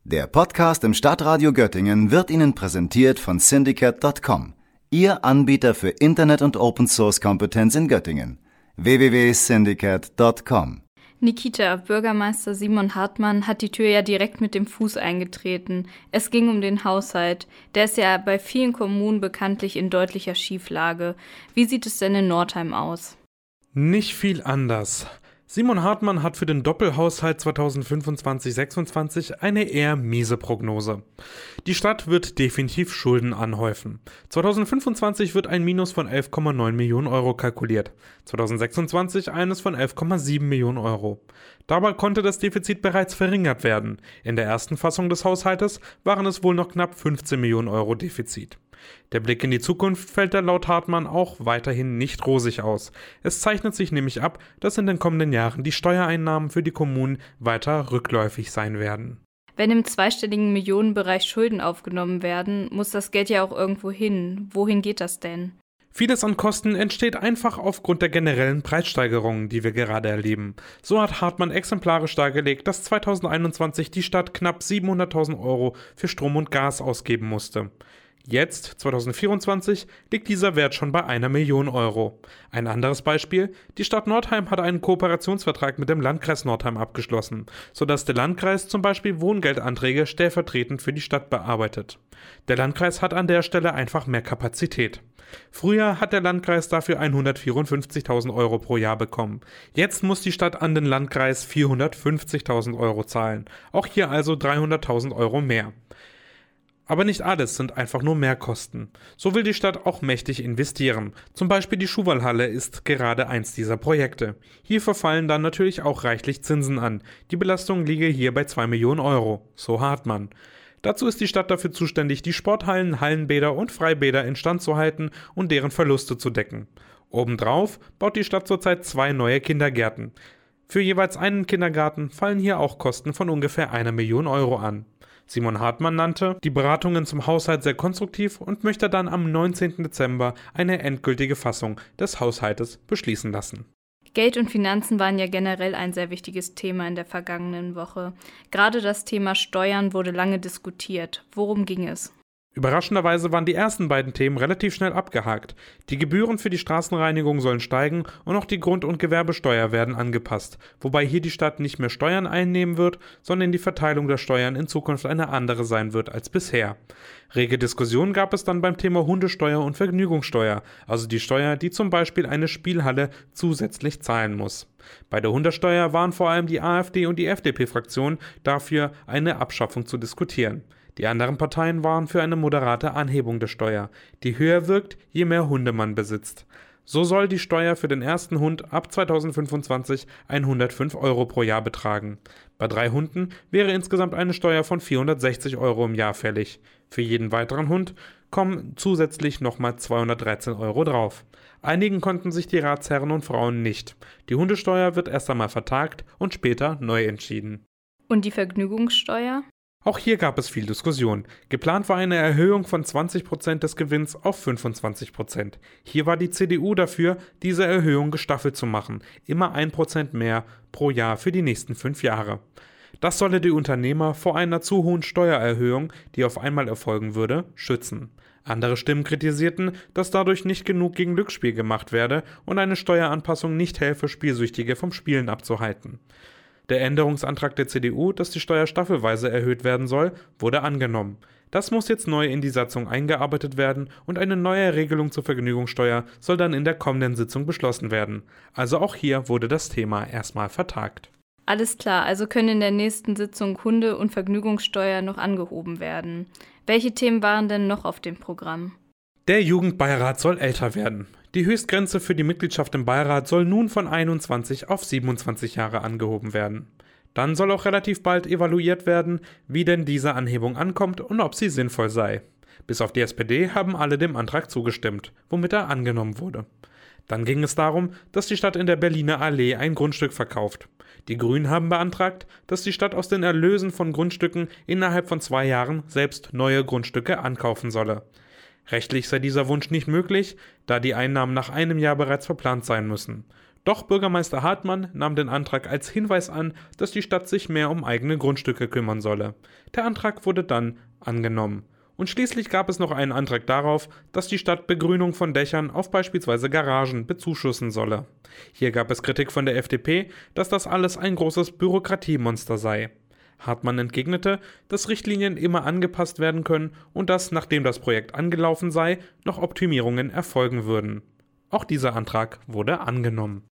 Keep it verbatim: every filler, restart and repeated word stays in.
Der Podcast im Stadtradio Göttingen wird Ihnen präsentiert von Syndicate Punkt com, Ihr Anbieter für Internet- und Open-Source-Kompetenz in Göttingen. w w w punkt syndicate punkt com. Nikita, Bürgermeister Simon Hartmann, hat die Tür ja direkt mit dem Fuß eingetreten. Es ging um den Haushalt. Der ist ja bei vielen Kommunen bekanntlich in deutlicher Schieflage. Wie sieht es denn in Nordheim aus? Nicht viel anders. Simon Hartmann hat für den Doppelhaushalt zweitausendfünfundzwanzig sechsundzwanzig eine eher miese Prognose. Die Stadt wird definitiv Schulden anhäufen. zweitausendfünfundzwanzig wird ein Minus von elf Komma neun Millionen Euro kalkuliert, zweitausendsechsundzwanzig eines von elf Komma sieben Millionen Euro. Dabei konnte das Defizit bereits verringert werden. In der ersten Fassung des Haushaltes waren es wohl noch knapp fünfzehn Millionen Euro Defizit. Der Blick in die Zukunft fällt da laut Hartmann auch weiterhin nicht rosig aus. Es zeichnet sich nämlich ab, dass in den kommenden Jahren die Steuereinnahmen für die Kommunen weiter rückläufig sein werden. Wenn im zweistelligen Millionenbereich Schulden aufgenommen werden, muss das Geld ja auch irgendwo hin. Wohin geht das denn? Vieles an Kosten entsteht einfach aufgrund der generellen Preissteigerungen, die wir gerade erleben. So hat Hartmann exemplarisch dargelegt, dass zweitausendeinundzwanzig die Stadt knapp siebenhunderttausend Euro für Strom und Gas ausgeben musste. Jetzt, zweitausendvierundzwanzig, liegt dieser Wert schon bei einer Million Euro. Ein anderes Beispiel: Die Stadt Nordheim hat einen Kooperationsvertrag mit dem Landkreis Nordheim abgeschlossen, sodass der Landkreis zum Beispiel Wohngeldanträge stellvertretend für die Stadt bearbeitet. Der Landkreis hat an der Stelle einfach mehr Kapazität. Früher hat der Landkreis dafür hundertvierundfünfzigtausend Euro pro Jahr bekommen. Jetzt muss die Stadt an den Landkreis vierhundertfünfzigtausend Euro zahlen. Auch hier also dreihunderttausend Euro mehr. Aber nicht alles sind einfach nur Mehrkosten. So will die Stadt auch mächtig investieren. Zum Beispiel die Schuhwallhalle ist gerade eins dieser Projekte. Hier verfallen dann natürlich auch reichlich Zinsen an. Die Belastung liege hier bei zwei Millionen Euro, so Hartmann. Dazu ist die Stadt dafür zuständig, die Sporthallen, Hallenbäder und Freibäder instand zu halten und deren Verluste zu decken. Obendrauf baut die Stadt zurzeit zwei neue Kindergärten. Für jeweils einen Kindergarten fallen hier auch Kosten von ungefähr einer Million Euro an. Simon Hartmann nannte die Beratungen zum Haushalt sehr konstruktiv und möchte dann am neunzehnten Dezember eine endgültige Fassung des Haushaltes beschließen lassen. Geld und Finanzen waren ja generell ein sehr wichtiges Thema in der vergangenen Woche. Gerade das Thema Steuern wurde lange diskutiert. Worum ging es? Überraschenderweise waren die ersten beiden Themen relativ schnell abgehakt. Die Gebühren für die Straßenreinigung sollen steigen und auch die Grund- und Gewerbesteuer werden angepasst, wobei hier die Stadt nicht mehr Steuern einnehmen wird, sondern die Verteilung der Steuern in Zukunft eine andere sein wird als bisher. Rege Diskussionen gab es dann beim Thema Hundesteuer und Vergnügungssteuer, also die Steuer, die zum Beispiel eine Spielhalle zusätzlich zahlen muss. Bei der Hundesteuer waren vor allem die AfD und die F D P-Fraktion dafür, eine Abschaffung zu diskutieren. Die anderen Parteien waren für eine moderate Anhebung der Steuer, die höher wirkt, je mehr Hunde man besitzt. So soll die Steuer für den ersten Hund ab zweitausendfünfundzwanzig hundertfünf Euro pro Jahr betragen. Bei drei Hunden wäre insgesamt eine Steuer von vierhundertsechzig Euro im Jahr fällig. Für jeden weiteren Hund kommen zusätzlich nochmal zweihundertdreizehn Euro drauf. Einigen konnten sich die Ratsherren und Frauen nicht. Die Hundesteuer wird erst einmal vertagt und später neu entschieden. Und die Vergnügungssteuer? Auch hier gab es viel Diskussion. Geplant war eine Erhöhung von zwanzig Prozent des Gewinns auf fünfundzwanzig Prozent. Hier war die C D U dafür, diese Erhöhung gestaffelt zu machen, immer ein Prozent mehr pro Jahr für die nächsten fünf Jahre. Das solle die Unternehmer vor einer zu hohen Steuererhöhung, die auf einmal erfolgen würde, schützen. Andere Stimmen kritisierten, dass dadurch nicht genug gegen Glücksspiel gemacht werde und eine Steueranpassung nicht helfe, Spielsüchtige vom Spielen abzuhalten. Der Änderungsantrag der C D U, dass die Steuer staffelweise erhöht werden soll, wurde angenommen. Das muss jetzt neu in die Satzung eingearbeitet werden und eine neue Regelung zur Vergnügungssteuer soll dann in der kommenden Sitzung beschlossen werden. Also auch hier wurde das Thema erstmal vertagt. Alles klar, also können in der nächsten Sitzung Hunde- und Vergnügungssteuer noch angehoben werden. Welche Themen waren denn noch auf dem Programm? Der Jugendbeirat soll älter werden. Die Höchstgrenze für die Mitgliedschaft im Beirat soll nun von einundzwanzig auf siebenundzwanzig Jahre angehoben werden. Dann soll auch relativ bald evaluiert werden, wie denn diese Anhebung ankommt und ob sie sinnvoll sei. Bis auf die S P D haben alle dem Antrag zugestimmt, womit er angenommen wurde. Dann ging es darum, dass die Stadt in der Berliner Allee ein Grundstück verkauft. Die Grünen haben beantragt, dass die Stadt aus den Erlösen von Grundstücken innerhalb von zwei Jahren selbst neue Grundstücke ankaufen solle. Rechtlich sei dieser Wunsch nicht möglich, da die Einnahmen nach einem Jahr bereits verplant sein müssen. Doch Bürgermeister Hartmann nahm den Antrag als Hinweis an, dass die Stadt sich mehr um eigene Grundstücke kümmern solle. Der Antrag wurde dann angenommen. Und schließlich gab es noch einen Antrag darauf, dass die Stadt Begrünung von Dächern auf beispielsweise Garagen bezuschussen solle. Hier gab es Kritik von der F D P, dass das alles ein großes Bürokratiemonster sei. Hartmann entgegnete, dass Richtlinien immer angepasst werden können und dass, nachdem das Projekt angelaufen sei, noch Optimierungen erfolgen würden. Auch dieser Antrag wurde angenommen.